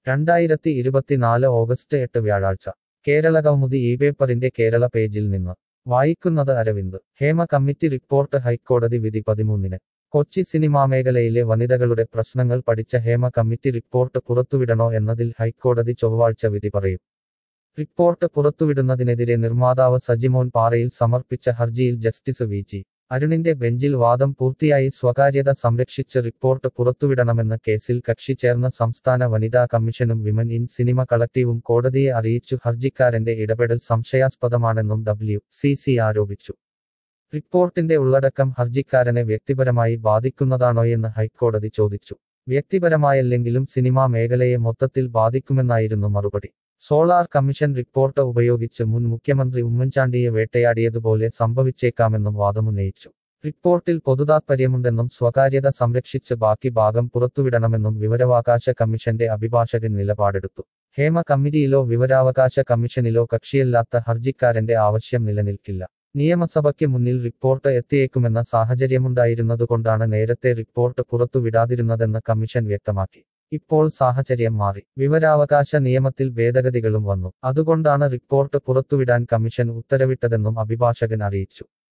2024 August 8 വ്യാഴാഴ്ച കേരള കൗമുദി ഈ പേപ്പറിന്റെ കേരള പേജിൽ നിന്ന് വായിക്കുന്നത് അരവിന്ദ് ഹേമ കമ്മിറ്റി റിപ്പോർട്ട് ഹൈക്കോടതി വിധി 13-ന് കൊച്ചി സിനിമാ മേഖലയിലെ വനിതകളുടെ പ്രശ്നങ്ങൾ പഠിച്ച ഹേമ കമ്മിറ്റി റിപ്പോർട്ട് പുറത്തുവിടണോ എന്നതിൽ ഹൈക്കോടതി ചൊവ്വാഴ്ച വിധി പറയും റിപ്പോർട്ട് പുറത്തുവിടുന്നതിനെതിരെ നിർമ്മാതാവ് സജിമോൻ പാറയിൽ സമർപ്പിച്ച ഹർജിയിൽ ജസ്റ്റിസ് വി.ജി. അരുണിന്റെ ബെഞ്ചിൽ വാദം പൂർത്തിയായി സ്വകാര്യത സംരക്ഷിച്ച് റിപ്പോർട്ട് പുറത്തുവിടണമെന്ന് കേസിൽ കക്ഷി ചേർന്ന സംസ്ഥാന വനിതാ കമ്മീഷനും വിമൻ ഇൻ സിനിമ കളക്ടീവും കോടതിയെ അറിയിച്ചു ഹർജിക്കാരന്റെ ഇടപെടൽ സംശയാസ്പദമാണെന്നും WCC ആരോപിച്ചു റിപ്പോർട്ടിന്റെ ഉള്ളടക്കം ഹർജിക്കാരനെ വ്യക്തിപരമായി ബാധിക്കുന്നതാണോയെന്ന് ഹൈക്കോടതി ചോദിച്ചു വ്യക്തിപരമായല്ലെങ്കിലും സിനിമാ മേഖലയെ മൊത്തത്തിൽ ബാധിക്കുമെന്നായിരുന്നു മറുപടി സോളാർ കമ്മീഷൻ റിപ്പോർട്ട് ഉപയോഗിച്ച് മുൻ മുഖ്യമന്ത്രി ഉമ്മൻചാണ്ടിയെ വേട്ടയാടിയതുപോലെ സംഭവിച്ചേക്കാമെന്നും വാദമുന്നയിച്ചു റിപ്പോർട്ടിൽ പൊതുതാത്പര്യമുണ്ടെന്നും സ്വകാര്യത സംരക്ഷിച്ച് ബാക്കി ഭാഗം പുറത്തുവിടണമെന്നും വിവരാവകാശ കമ്മീഷന്റെ അഭിഭാഷകൻ നിലപാടെടുത്തു ഹേമ കമ്മിറ്റിയിലോ വിവരാവകാശ കമ്മീഷനിലോ കക്ഷിയല്ലാത്ത ഹർജിക്കാരന്റെ ആവശ്യം നിലനിൽക്കില്ല നിയമസഭയ്ക്ക് മുന്നിൽ റിപ്പോർട്ട് എത്തിയേക്കുമെന്ന സാഹചര്യമുണ്ടായിരുന്നതുകൊണ്ടാണ് നേരത്തെ റിപ്പോർട്ട് പുറത്തുവിടാതിരുന്നതെന്ന് കമ്മീഷൻ വ്യക്തമാക്കി ഇപ്പോൾ സാഹചര്യം മാറി വിവരാവകാശ നിയമത്തിൽ ഭേദഗതികളും വന്നു അതുകൊണ്ടാണ് റിപ്പോർട്ട് പുറത്തുവിടാൻ കമ്മീഷൻ ഉത്തരവിട്ടതെന്നും അഭിഭാഷകൻ അറിയിച്ചു